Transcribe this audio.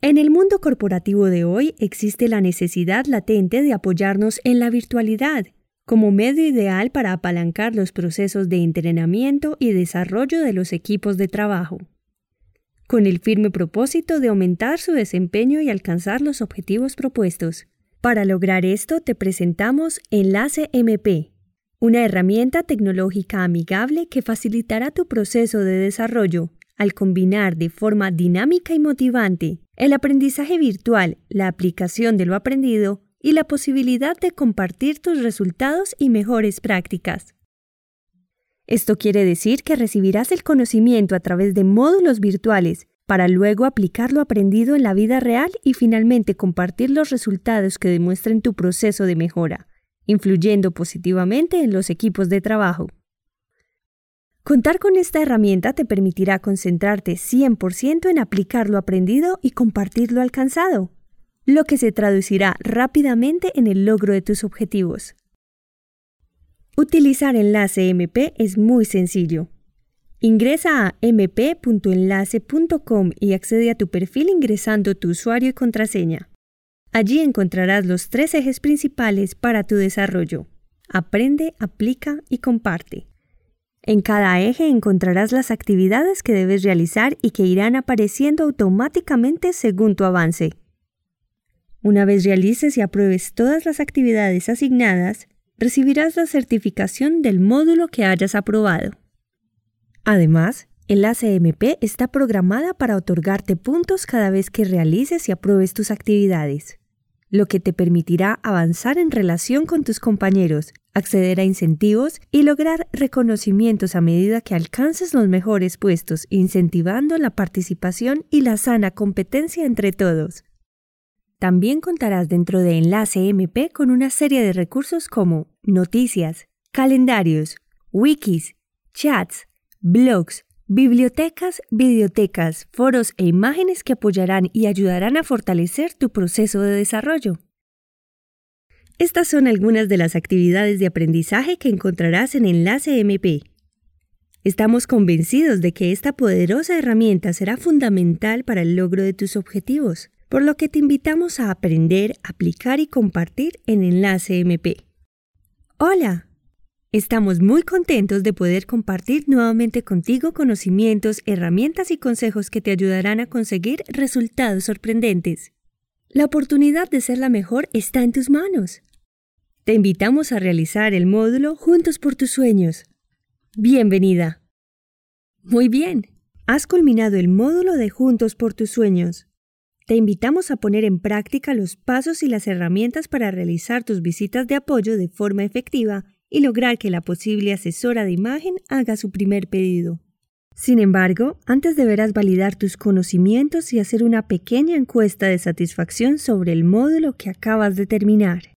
En el mundo corporativo de hoy existe la necesidad latente de apoyarnos en la virtualidad como medio ideal para apalancar los procesos de entrenamiento y desarrollo de los equipos de trabajo, con el firme propósito de aumentar su desempeño y alcanzar los objetivos propuestos. Para lograr esto, te presentamos Enlace MP, una herramienta tecnológica amigable que facilitará tu proceso de desarrollo al combinar de forma dinámica y motivante el aprendizaje virtual, la aplicación de lo aprendido y la posibilidad de compartir tus resultados y mejores prácticas. Esto quiere decir que recibirás el conocimiento a través de módulos virtuales para luego aplicar lo aprendido en la vida real y finalmente compartir los resultados que demuestren tu proceso de mejora, influyendo positivamente en los equipos de trabajo. Contar con esta herramienta te permitirá concentrarte 100% en aplicar lo aprendido y compartir lo alcanzado, lo que se traducirá rápidamente en el logro de tus objetivos. Utilizar Enlace MP es muy sencillo. Ingresa a mp.enlace.com y accede a tu perfil ingresando tu usuario y contraseña. Allí encontrarás los 3 ejes principales para tu desarrollo: aprende, aplica y comparte. En cada eje encontrarás las actividades que debes realizar y que irán apareciendo automáticamente según tu avance. Una vez realices y apruebes todas las actividades asignadas, recibirás la certificación del módulo que hayas aprobado. Además, Enlace MP está programada para otorgarte puntos cada vez que realices y apruebes tus actividades, lo que te permitirá avanzar en relación con tus compañeros, acceder a incentivos y lograr reconocimientos a medida que alcances los mejores puestos, incentivando la participación y la sana competencia entre todos. También contarás dentro de Enlace MP con una serie de recursos como noticias, calendarios, wikis, chats, blogs, bibliotecas, videotecas, foros e imágenes que apoyarán y ayudarán a fortalecer tu proceso de desarrollo. Estas son algunas de las actividades de aprendizaje que encontrarás en Enlace MP. Estamos convencidos de que esta poderosa herramienta será fundamental para el logro de tus objetivos, por lo que te invitamos a aprender, aplicar y compartir en Enlace MP. ¡Hola! Estamos muy contentos de poder compartir nuevamente contigo conocimientos, herramientas y consejos que te ayudarán a conseguir resultados sorprendentes. La oportunidad de ser la mejor está en tus manos. Te invitamos a realizar el módulo Juntos por tus sueños. ¡Bienvenida! Muy bien, has culminado el módulo de Juntos por tus sueños. Te invitamos a poner en práctica los pasos y las herramientas para realizar tus visitas de apoyo de forma efectiva y lograr que la posible asesora de imagen haga su primer pedido. Sin embargo, antes deberás validar tus conocimientos y hacer una pequeña encuesta de satisfacción sobre el módulo que acabas de terminar.